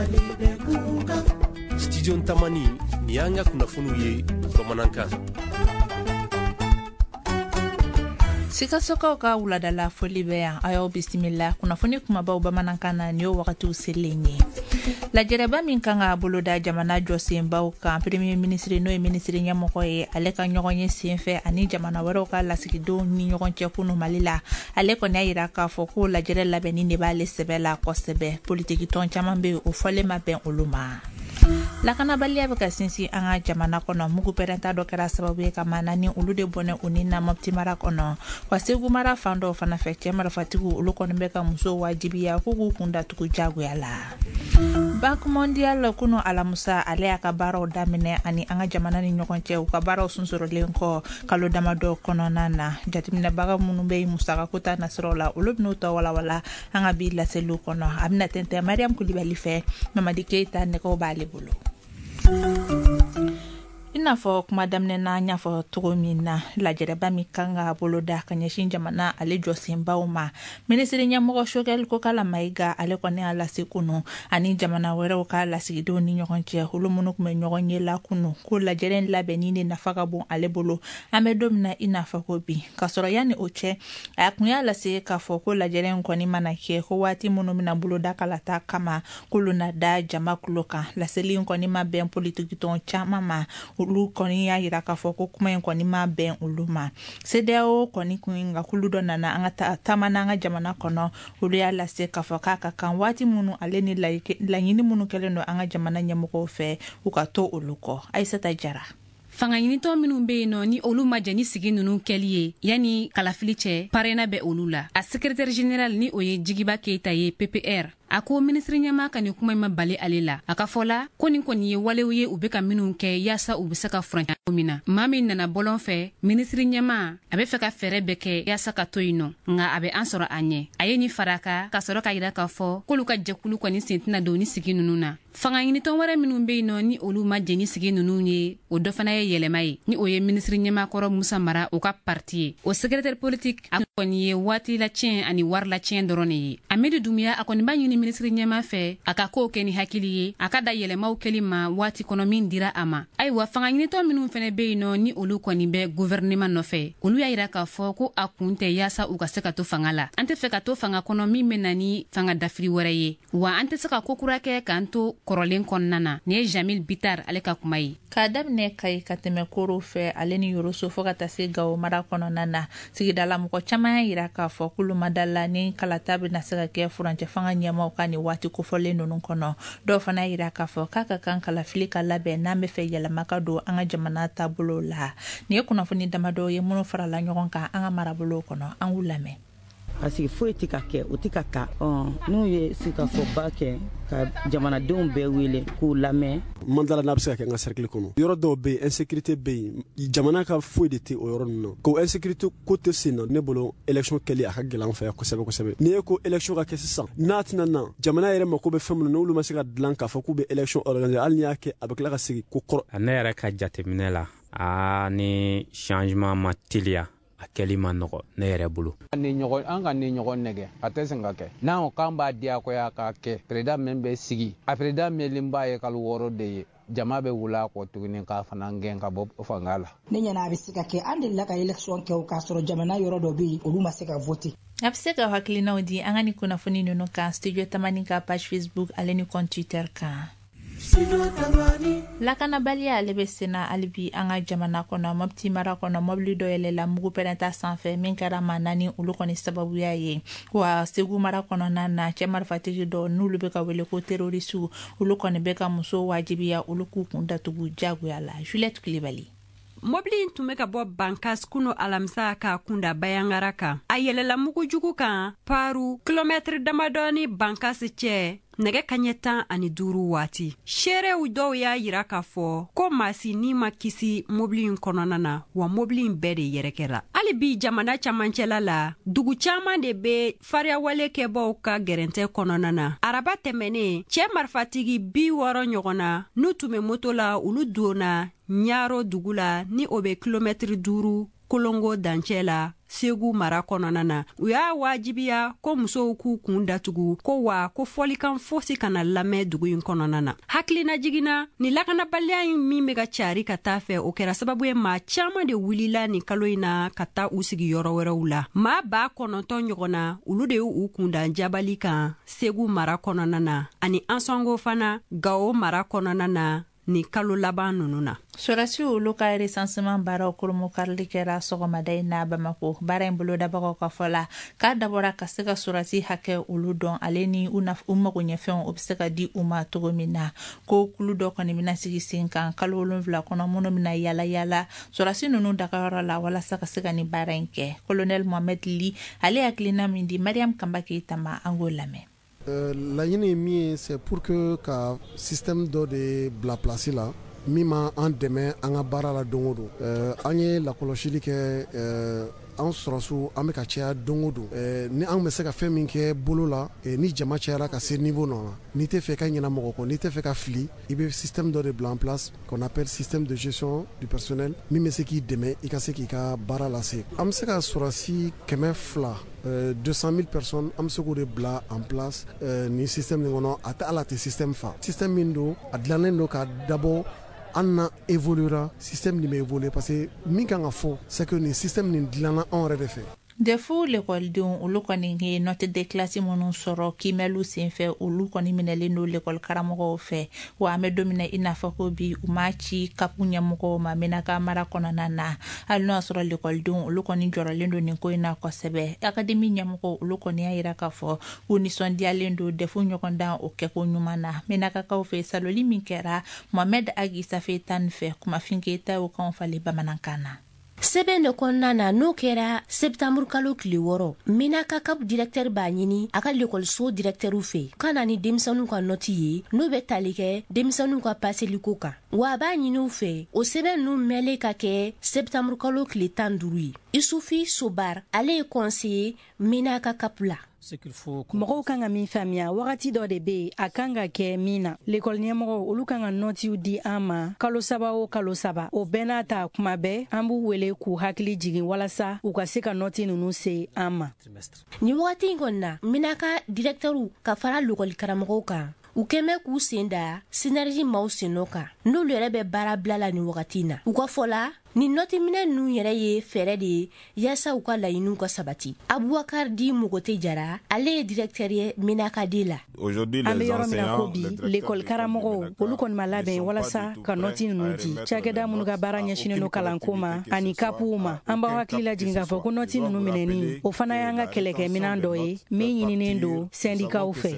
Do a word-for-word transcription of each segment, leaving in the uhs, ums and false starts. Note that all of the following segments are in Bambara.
studio Tamani ni anga kunnafoniw ye bamanankan. Sikasoka ka wuladala foli bɛ yan ayo bismillah kunnafoni kumabaw bamanankan na niyo wagatiw selen ye. Lajɛrɛba min kan ka boloda jamana jɔsenbaw kan premier ministre n'o ye ministre ɲɛmɔgɔ ye ale ka ɲɔgɔn ye senfɛ ani jamana wɛrɛw ka lasigidenw ni ɲɔgɔn cɛ kunu Mali la ale kɔni y'a yira k'a fɔ ko lajɛrɛ labɛnni de b'ale sɛbɛ la kosɛbɛ politiki tɔn caman bɛ o fɔlen ma bɛn olu ma. Lakanabaliya bɛ ka sinsin an ka jamana kɔnɔ mugu pɛrɛnta dɔ kɛra sababu ye ka maana ni olu de bɔnɛ u ni na Mopti mara kɔnɔ wa Segu mara fan dɔw fana fɛ cɛ marifatigiw olu kɔni bɛ ka musow wajibiya k'u k'u kun datugu jagoya la. Banque mondiale kunu alamusa ale y'a ka baaraw daminɛ ani an ka jamana ni ɲɔgɔn cɛ u ka baaraw sunsorolen kɔ kalo damadɔ kɔnɔna na jateminɛbaga minnu bɛ musaka ko ta nasiraw la olu bɛn'u tɔ walawala an ka bi laseliw kɔnɔ a bɛna tɛntɛn Mariam Kulibali fɛ Mamadi Keita nɛgɛw b'ale bolo. Ina fɔ kuma daminɛ na n y'a fɔ cogo min na lajɛrɛba min kan ka boloda ka ɲɛsin jamana ale jɔsenbaw ma ministre ɲɛmɔgɔ Choguel Kokala Mayiga ale kɔni y'a lase kunu ani jamana wɛrɛw ka lasigidenw ni ɲɔgɔn cɛ olu minnu tun bɛ ɲɔgɔn ye la kunu ko lajɛrɛ labɛnni de nafa ka bon ale bolo an bɛ don min na i n'a fɔ ko bi ka sɔrɔ yanni o cɛ a kun y'a lase k'a fɔ ko lajɛrɛ kɔni mana kɛ ko waati minnu bɛna boloda kalata kama k'olu na da jama kulo kan laseli kɔni ma bɛn politiki tɔn caman ma olu kɔni y'a yira k'a fɔ ko kuma in kɔni ma bɛn olu ma C D A O kɔni kun ka kulu dɔ nana an ka taama n'an ka jamana kɔnɔ olu y'a lase k'a fɔ k'a ka kan waati minnu ale ni laɲini minnu kɛlen don an ka jamana ɲɛmɔgɔw fɛ u ka to olu kɔ Aïssata Jara. Fanga ɲinitɔ minnu bɛ yen nɔ ni olu ma jɛ ni sigi ninnu kɛli ye yanni kalafili cɛ parena bɛ olu la a secrétaire général ni o ye Jigiba Keita ye P P R a ko ministre ɲɛma ka nin kuma ma bali ale la a ka fɔ la ko nin kɔni ye walew ye u bɛ ka minnu kɛ yaasa u bɛ se ka furancɛ min na maa min nana bɔlɔn fɛ ministre ɲɛma a bɛ fɛ ka fɛɛrɛ bɛɛ kɛ yaasa ka to yen nɔ nka a bɛ an sɔrɔ a ɲɛ a ye nin fara ka ka sɔrɔ ka yira k'a fɔ k'olu ka jɛkulu kɔni sen tɛna don ni sigi ninnu na fanga ɲinitɔn wɛrɛ minnu bɛ yen nɔ ni olu ma jɛ ni sigi ninnu ye o dɔ fana ye yɛlɛma ye ni o ye ministre ɲɛmakɔrɔ Musa Mara o ka parti ye o secrétaire politique a kɔni ye waati la tiɲɛ ani wari la tiɲɛ dɔrɔn de ye Amadu Dumbia a kɔni b'a ɲini ministre ɲɛma fɛ a ka kow kɛ ni hakili ye a ka da yɛlɛmaw kɛli ma waati kɔnɔ min dira a ma ayiwa fanga ɲinitɔ minnu fana bɛ yen nɔ ni olu kɔni bɛ gouvernement nɔfɛ olu y'a yira k'a fɔ ko a kun tɛ yaasa u ka se ka to fanga la an tɛ fɛ ka to fanga kɔnɔ min bɛ na ni fanga dafiri wɛrɛ ye wa an tɛ se ka ko kura kɛ k'an to kɔrɔlen kɔnɔna na ni ye Jamil Bitar ale ka kuma ye k'a daminɛ Kayi ka tɛmɛ Koro fɛ ale ni Yoroso fo ka taa se Gawo mara kɔnɔna na sigidala mɔgɔ caman y'a yira k'a fɔ k'olu ma dala ni kalata bɛna se ka kɛ furancɛ fanga ɲɛmaw ka ni waati kofɔlen ninnu kɔnɔ dɔw fana y'a yira k'a fɔ k'a ka kan kalafili ka labɛn n'an bɛ fɛ yɛlɛma ka don an ka jamana taabolo la nin ye kunnafoni damadɔ ye minnu farala ɲɔgɔn kan an ka marabolo kɔnɔ an k'u lamɛn. Parce que foyi tɛ ka kɛ o tɛ ka ta n'u ye sikafɔba kɛ ka jamanadenw bɛɛ wele k'u lamɛn. Mandala n'a bɛ se ka kɛ n ka cercle kɔnɔ yɔrɔ dɔw bɛ yen insécurité bɛ yen jamana ka foyi de tɛ o yɔrɔ ninnu na ko insécurité ko tɛ sen na ne bolo élection kɛli a ka gɛlɛn an fɛ yan kosɛbɛ kosɛbɛ n'i ye ko élection ka kɛ sisan n'a tɛna na jamana yɛrɛ mako bɛ fɛn minnu na n'olu ma se ka dilan k'a fɔ k'u bɛ élection organiser hali n'i y'a kɛ a bɛ tila ka segin ko kɔrɔ. Ne yɛrɛ ka jateminɛ la a ni changement ma teliya a kɛli ma nɔgɔ ne yɛrɛ bolo. Ni ɲɔgɔn an ka ni ɲɔgɔn nɛgɛ a tɛ sen ka kɛ n'an k'an b'a diyagoya k'a kɛ président min bɛ sigi a président min b'a ye kalo wɔɔrɔ de ye jama bɛ wula kɔ tuguni k'a fana gɛn ka bɔ fanga la. Ne ɲɛna a bɛ se ka kɛ an delila ka élection kɛ k'a sɔrɔ jamana yɔrɔ dɔ bɛ yen olu ma se ka voter. A bɛ se ka hakilinaw di an ka ni kunnafoni ninnu kan studio Tamani ka page Facebook ale ni compte Twitter kan. Lakanabaliya ale bɛ senna hali bi an ka jamana kɔnɔ Mopti mara kɔnɔ mobili dɔ yɛlɛla mugu pɛrɛnta sanfɛ min kɛra maa naani olu kɔni sababuya ye wa Segu mara kɔnɔna na cɛ marifatigi dɔ n'olu bɛ ka wele ko terrorisiw olu kɔni bɛ ka muso wajibiya olu k'u kun datugu jagoya la Juliette Kulibali. Mobili in tun bɛ ka bɔ Bankas kunu alamisa ka kunda Bayangara kan a yɛlɛla mugujugu kan paru kilomɛtiri damadɔni Bankas cɛ nɛgɛ kaɲɛ tan ani duuru waati seerew dɔw y'a yira k'a fɔ ko maasi ni ma kisi mobili in kɔnɔna na wa mobili in bɛɛ de yɛrɛkɛra hali bi jamana camancɛla la dugu caman de bɛ fariyawale kɛbaaw ka gɛrɛntɛ kɔnɔna na araba tɛmɛnen cɛ marifatigi bi wɔɔrɔ ɲɔgɔn na n'u tun bɛ moto la olu donna Ɲaro dugu la ni o bɛ kilomɛtiri duuru Kolongo dancɛ la Segu mara kɔnɔna na u y'a wajibiya ko musow k'u kun datugu ko wa ko fɔlikan fosi kana lamɛn dugu in kɔnɔna na. Hakilina jiginna ni lakanabaliya in min bɛ ka cari ka taa fɛ o kɛra sababu ye maa caman de wulila ni kalo in na ka taa u sigi yɔrɔ wɛrɛw la. Maa ba kɔnɔntɔn ɲɔgɔn na olu de y'u kunda jabali kan Segu mara kɔnɔna na ani Ansongo fana Gao mara kɔnɔna na ni kalo laban nunu na. Surasi olu ka recensement baaraw kolomo karili kɛra sɔgɔmada in na Bamako. Baara in bolo dabagaw ka fɔ la k'a dabɔra ka se ka surasi hakɛ olu dɔn ale ni u mago ɲɛfɛnw o bɛ se ka di u ma cogo min na. Ko kulu dɔ kɔni bɛna sigi sen kan kalo wolonwula kɔnɔ minnu bɛna yala yala surasi ninnu dagayɔrɔ la walasa ka se ka ni baara in kɛ. Colonel Mohamed Li ale hakilina min di Mariam Kamba Keita ma an k'o lamɛn. Euh, laɲini ye min ye c'est pour que ka système dɔ de bila place la min ma an dɛmɛ an ka baara la don o don. Euh, an ye lakɔlɔsili kɛ euh, an sɔrɔsiw an bɛ ka caya don o don. Euh, ni an bɛ se ka fɛn min kɛ bolo la eh, ni jama cayara ka se niveau nɔ na n'i tɛ fɛ ka ɲɛna mɔgɔ kɔ n'i tɛ fɛ ka fili i bɛ système dɔ de bila en place qu'on appelle système de gestion du personnel min bɛ se k'i dɛmɛ i ka se k'i ka baara lase. An bɛ se ka sɔrɔsi kɛmɛ fila Euh, deux cent mille personnes am se k'o de bila en place euh, ni système nin kɔnɔ a tɛ ala tɛ système fa système min don a dilannen don ka dabɔ an na évoluera système nin bɛ évoluer parce que min kan ka fɔ c'est que nin système nin dilanna anw yɛrɛ de fɛ. Defu l'école olu kɔni ye note de classe minnu sɔrɔ kimɛlu senfɛ olu kɔni minɛlen don l'école karamɔgɔw fɛ wa an bɛ don min na i n'a fɔ ko bi u ma ci kapu ɲɛmɔgɔw ma Menaka mara kɔnɔna na hali n'o y'a sɔrɔ l'écoledenw olu kɔni jɔrɔlen don nin ko in na kosɛbɛ. Académie ɲɛmɔgɔw olu kɔni y'a yira k'a fɔ u nisɔndiyalen don defu ɲɔgɔndan o kɛko ɲuman na. Menakakaw fɛ saloli min kɛra Mohamed Agi Safe tan fɛ kumafin Keita o kan falen bamanankan na. Sɛbɛn de kɔnɔna na n'o kɛra septembre kalo tile wɔɔrɔ Menaka Cap directeur b'a ɲini a ka l'écoleso directeurw fɛ ka na ni denmisɛnninw ka nɔti ye n'o bɛ tali kɛ denmisɛnninw ka paseliko kan wa a b'a ɲini u fɛ o sɛbɛn ninnu mɛnlen ka kɛ septembre kalo tile tan duuru ye. Isufi Sobar ale ye conseiller Menaka Cap la. Mɔgɔw kan ka min faamuya wagati dɔ de bɛ a kan ka kɛ min na l'école ɲɛmɔgɔw olu kan ka nɔtiw di an ma kalo saba o kalo saba o bɛɛ n'a ta kuma bɛɛ an b'u wele k'u hakili jigin walasa u ka se ka nɔti ninnu se an ma. Ni wagati in kɔni na Menaka directeurw ka fara l'école karamɔgɔw kan u kɛmɛ k'u sen da synergie maaw sennɔ kan n'olu yɛrɛ bɛ baara bila la ni wagati in na u ka fɔ la ni nɔti minɛ ninnu yɛrɛ ye fɛɛrɛ de ye yaasa u ka laɲiniw ka sabati. Abubakar Di Mogote Jara ale ye directeur ye Menaka de la. An bɛ yɔrɔ min na ko bi l'école karamɔgɔw olu kɔni ma labɛn walasa ka nɔti ninnu di cakɛda minnu ka baara ɲɛsinnen don kalanko ma ani kapuw ma an b'aw hakili lajigin k'a fɔ ko nɔti ninnu minɛni o fana y'an ka kɛlɛkɛminɛn dɔ ye min ɲininen don syndicatw fɛ.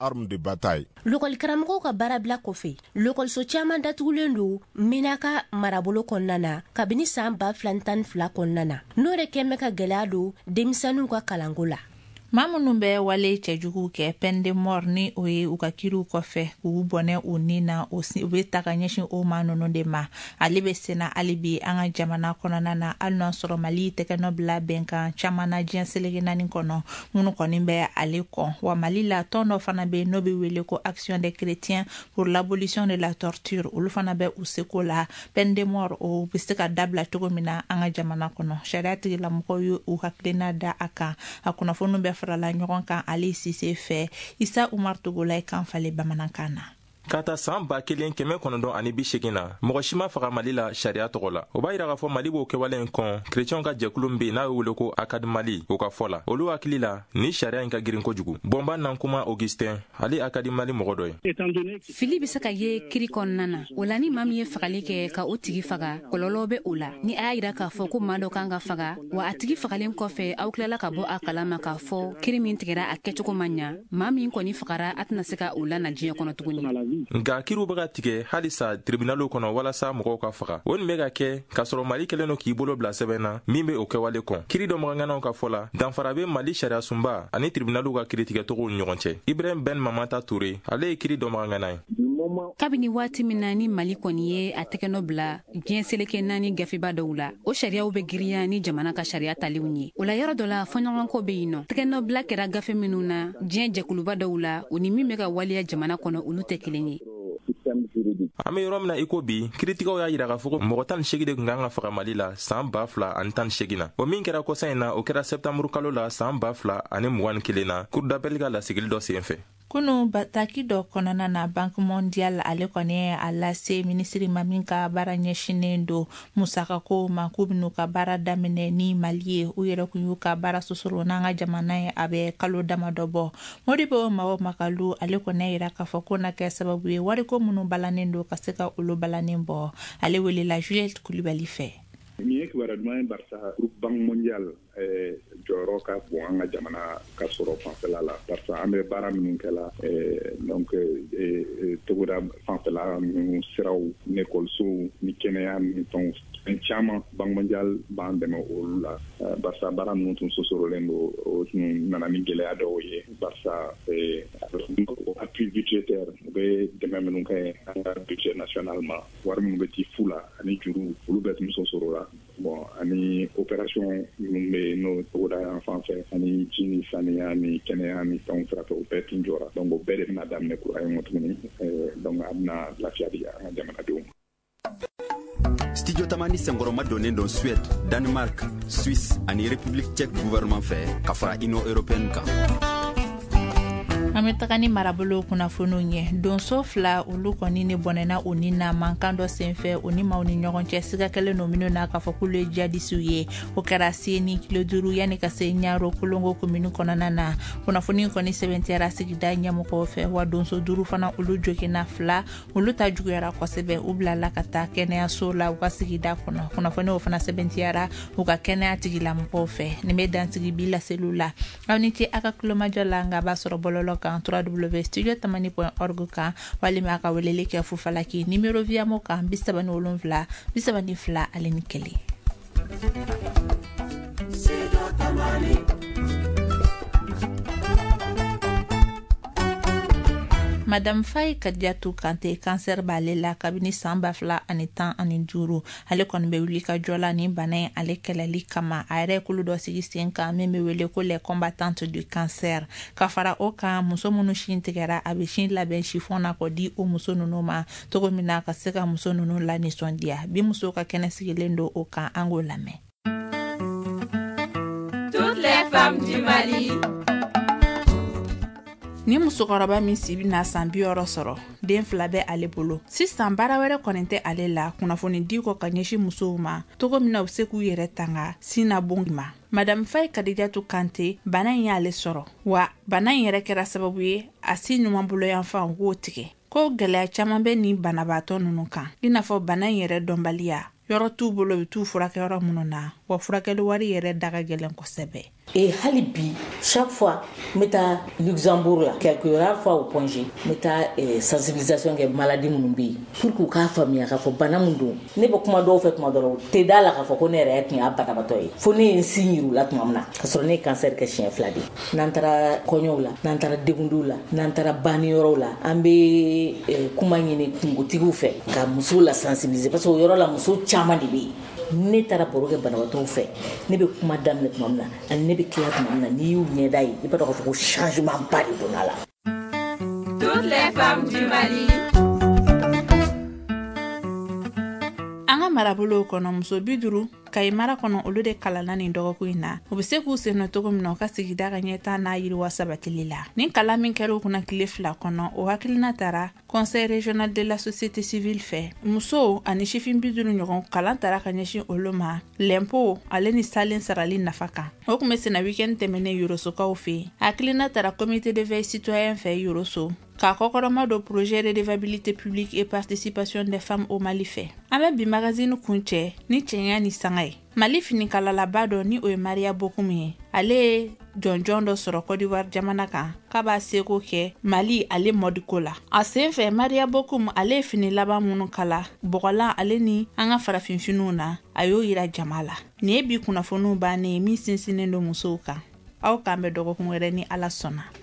L'école karamɔgɔw ka baara bila kɔfɛ l'écoleso caman datugulen don Menaka marabolo kɔnɔna na kabini san ba fila tan fila kɔnɔna na n'o de kɛmɛ ka gɛlɛya don denmisɛnninw ka kalanko la. Maa minnu bɛ wale cɛjugu kɛ peine de mort ni o ye u ka kiriw kɔfɛ k'u bɔnɛ u ni na u bɛ ta ka ɲɛsin o maa ninnu de ma ale bɛ senna hali bi an ka jamana kɔnɔna na hali n'o sɔrɔ Mali tɛgɛnɔ bila bɛnkan caman na diɲɛ seleke naani kɔnɔ minnu kɔni bɛ ale kɔ wa Mali la tɔn dɔ fana bɛ yen n'o bɛ wele ko action des chrétiens pour l'abolition de la torture olu fana bɛ u seko la peine de mort o bɛ se ka dabila cogo min na an ka jamana kɔnɔ sariya tigilamɔgɔw ye u hakilina da a kan a kunnafoni bɛ farala ɲɔgɔn kan Ali Sise fɛ Isa Umar Togola kan fale bamanankan na. Ka taa san ba kelen kɛmɛ kɔnɔntɔn ani bi segin na mɔgɔ si ma faga Mali la sariya tɔgɔ la o b'a yira k'a fɔ Mali b'o kɛwale in kɔn chrétienw ka jɛkulu min bɛ yen n'a bɛ wele ko Akad Mali o ka fɔ la olu hakili la ni sariya in ka girin kojugu bɔnba Nankuma Augustin ale Akad Mali mɔgɔ dɔ ye. Fili bɛ se ka ye kiri kɔnɔna na o la ni maa min ye fagali kɛ ka o tigi faga kɔlɔlɔ bɛ o la ni a y'a yira k'a fɔ ko maa dɔ kan ka faga wa a tigi fagalen kɔfɛ aw tilala ka bɔ a kalama k'a fɔ kiri min tigɛra a kɛcogo man ɲa maa min kɔni fagara a tɛna se ka o la na diɲɛ kɔnɔ tuguni. Nka kiriw bɛ ka tigɛ halisa tribunaliw kɔnɔ walasa mɔgɔw ka faga o nin bɛ ka kɛ k'a sɔrɔ Mali kɛlen don k'i bolo bila sɛbɛn na min bɛ o kɛwale kɔn kiri dɔ maganganaw ka fɔ la danfara bɛ Mali sariya sunba ani tribunaliw ka kiritigɛcogow ni ɲɔgɔn cɛ. Ibrahim Ben Mamata Toure ale ye kiri dɔ magangana ye. Kabini waati min na ni Mali kɔni ye a tɛgɛnɔ bila diɲɛ seleke naani gafeba dɔw la o sariyaw bɛ girinya ni jamana ka sariya talenw ye o la yɔrɔ dɔ la fɔɲɔgɔnko bɛ yen nɔ tɛgɛnɔ bila kɛra gafe minnu na diɲɛ jɛkuluba dɔw la o ni min bɛ ka waliya jamana kɔnɔ olu tɛ kelen ye. juridique. An bɛ yɔrɔ min na i ko bi kiiritigɛw y'a yira k'a fɔ ko mɔgɔ tan ni seegin de kun kan ka faga Mali la san ba fila ani tan ni seegin na. O min kɛra kɔsa in na o kɛra septembre kalo la san ba fila ani mugan ni kelen na Cour d'appel ka lasigili dɔ sen fɛ. Kunu bataki dɔ kɔnɔna na Banque mondiale ale kɔni a lase minisiri ma min ka baara ɲɛsinen don musakako ma k'u bɛn'u ka baara daminɛ ni Mali ye u yɛrɛ kun y'u ka baara sosoro n'an ka jamana ye a bɛ kalo damadɔ bɔ. Modibo Mao Makalu ale kɔni yira k'a fɔ ko na kɛ sababu ye wariko minnu balannen don ka se ka olu balannen bɔ. Ale welela Juliette Coulibaly fɛ. Ni ye kibaruya ye barisa Banque mondiale jɔyɔrɔ ka bon an ka jamana ka sɔrɔ fanfɛla la barisa an bɛ baara minnu kɛla donc togoda fanfɛla ninnu siraw ni ekɔlisow ni kɛnɛya ni fɛnw fɛn caman Banque mondiale b'an dɛmɛ olu la barisa baara ninnu tun sosorolen don o tun nana ni gɛlɛya dɔw ye barisa appui budgétaire u bɛ dɛmɛ minnu kɛ an ka budget national ma wari minnu bɛ ci fu la ani juru olu bɛɛ tun sosorola bon ani opération minnu bɛ yen n'o togoda yan fan fɛ ani ji ni saniya ni kɛnɛya ni fɛnw sira fɛ o bɛɛ tun jɔra donc o bɛɛ de bɛna daminɛ kura ye tuguni donc a bɛna lafiya di an ka jamanadenw ma. Studio Tamani Sengoroma donnen don Suède, Danemark, Suisse ani République tchèque gouvernement fɛ ka fara Union européenne kan. Ame takani marabolo kunnafoniw ɲɛ donso fila olu kɔni ni bɔnɛna o ni na mankan dɔ senfɛ o ni maaw ni ɲɔgɔn cɛ siga kelen no minnu na k'a fɔ k'olu ye jihadisiw ye o kɛra seni kilo duuru yanni ka se ɲaro kolongo komini kɔnɔna na kunnafoni kɔni sɛbɛntiyara sigida ɲɛmɔgɔw fɛ wa donso duuru fana olu jogina fila olu ta juguyara kosɛbɛ u bilala ka taa kɛnɛyaso la u ka sigida kɔnɔ kunnafoniw fana sɛbɛntiyara u ka kɛnɛya tigilamɔgɔw fɛ nin bɛ dansigi bi laseliw la aw ni ce a ka kulomajɔ la nka b'a sɔrɔ bɔlɔlɔ kan w w w point studio tamani point org kan walima ka weleli kɛ fufalaki nimero viamo kan bi saba ni wolonwula bi saba ni fila ale ni kelen. Madame Faye Kadiatou Kante cancer b'ale la kabini san ba fila ani tan ani duuru ale kɔni bɛ wuli ka jɔ la ni bana in ale kɛlɛli kama a yɛrɛ kulu dɔ sigi sen kan min bɛ wele ko les combattantes du cancer ka fara o kan muso minnu sin tigɛra a bɛ sin labɛn chiffon na k'o di o muso ninnu ma cogo min na ka se ka muso ninnu la nisɔndiya bi muso ka kɛnɛ sigilen don o kan an k'o lamɛn. Toutes les femmes du Mali. Ni musokɔrɔba min si bɛna san bi wɔɔrɔ sɔrɔ den fila bɛ ale bolo sisan baara wɛrɛ kɔni tɛ ale la kunnafoni di kɔ ka ɲɛsin musow ma togo min na u se k'u yɛrɛ tanga sina bon ma. Madame Faye Kadiatou Kante bana in y'ale sɔrɔ wa bana in yɛrɛ kɛra sababu ye a si ɲuman bolo yanfan k'o tigɛ ko gɛlɛya caman bɛ ni banabaatɔ ninnu kan i n'a fɔ bana in yɛrɛ dɔnbaliya yɔrɔ t'u bolo u t'u furakɛ yɔrɔ minnu na wa furakɛli wari yɛrɛ da ka gɛlɛn kosɛbɛ. Et halibi chaque fois meta Luxembourg là quelques rares fois au point G meta eh, sensibilisation ke maladie minnu bɛ pour que k'a faamuya k'a fɔ bana min don ne bɛ kuma dɔw fɛ kuma dɔrɔn tɛ da la k'a fɔ ko ne yɛrɛ tun y'a banabaatɔ ye fo ne ye n sin yir'u la tuma min na ka sɔrɔ ne ye cancer kɛ siɲɛ fila de n'an taara kɔɲɔw la n'an taara degundiw la n'an taara banniyɔrɔw la an bɛ eh, kuma ɲini kungotigiw fɛ ka musow la sensibiliser parce que o yɔrɔ la muso caman de bɛ yen ne taara baro kɛ banabaatɔw fɛ ne bɛ kuma daminɛ tuma min na ani ne bɛ tila tuma min na n'i y'u ɲɛda ye i b'a dɔn k'a fɔ ko changement ba de donna la. Toutes les femmes du Mali. An ka marabolo kɔnɔ muso bi duuru Kayi mara kɔnɔ olu de kalanna nin dɔgɔkun in na u bɛ se k'u sen nɔ cogo min na u ka sigida ka ɲɛtaa n'a yiriwa sabatili la nin kalan min kɛra u kunna tile fila kɔnɔ o hakilina taara conseil régional de la société civile fɛ musow ani sifin bi duuru ɲɔgɔn kalan taara ka ɲɛsin olu ma l'impôt ale ni salen sarali nafa kan o tun bɛ sena weekend tɛmɛnen yorosokaw fɛ hakilina taara comité de veille citoyen fɛ yoroso ka kɔkɔrɔma do projet de redevabilité publique et participation des femmes au Mali fɛ an bɛ bi magazine kun cɛ ni cɛɲa ni sanga ye Mali finikalalaba dɔ ni o ye Maria Bokum ye ale ye jɔnjɔn dɔ sɔrɔ Côte d'Ivoire jamana kan k'a b'a seko kɛ Mali ale mɔdiko la a sen fɛ Maria Bokum ale ye fini laban minnu kala bɔgɔlan ale ni an ka farafinfiniw na a y'o yira jama la nin ye bi kunnafoniw bannen min sinsinnen don musow kan aw k'an bɛ dɔgɔkun wɛrɛ ni Ala sɔnna.